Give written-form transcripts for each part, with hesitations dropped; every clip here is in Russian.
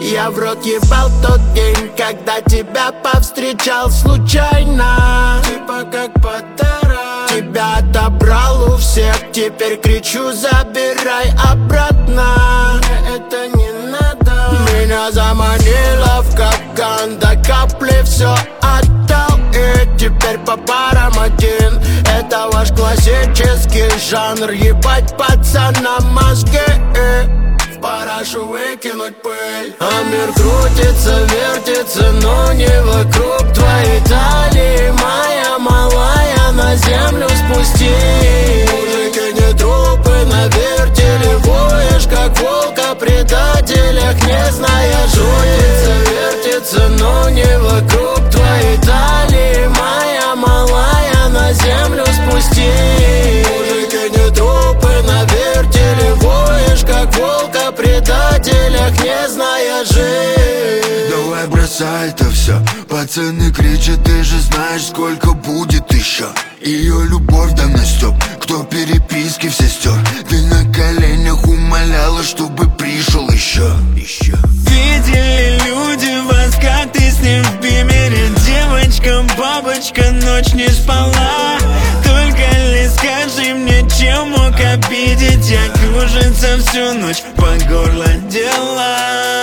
Я в рот ебал тот день, когда тебя повстречал случайно. Типа как подарок. Тебя отобрал у всех, теперь кричу: забирай обратно. Мне это не надо. Меня заманила в капкан, до капли все отдал. И теперь по парам один. Это ваш классический жанр. Ебать пацанам мозги, в парашу выкинуть пыль. А мир крутится, вертится, но не вокруг твоей талии. Моя малая, на землю спусти. Мужики не трупы, на вертеле воешь, как волк о предателях, не зная жути. Вертится, но не вокруг твоей талии. Моя малая, на землю спусти. Мужики не трупы, на вертеле воешь, как волк о предателях, не зная жить. Давай бросай это все. Пацаны кричат, ты же знаешь, сколько будет еще. Ее любовь да на стёб, кто переписки все стер. Ты на коленях умоляла, чтобы пришел еще. Видели люди вас, как ты с ним в бимере. Девочка, бабочка, ночь не спала. Только лишь скажи мне, чем мог обидеть. Я кружится всю ночь, по горло дела.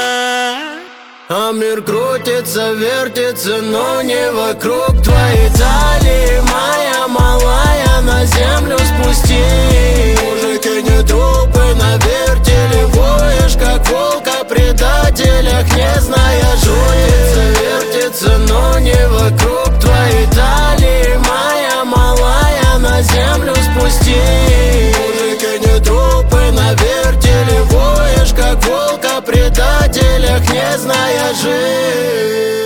А мир крутится, вертится, но не вокруг твоей талии. Моя малая, на землю спусти. Мужики не трупы, на вертеле воешь, как волк о предателях, не зная жути. Вертится, но не вокруг твоей талии. Моя малая, на землю спусти. Мужики не трупы, на вертеле воешь, как волк о предателях, не зная жить.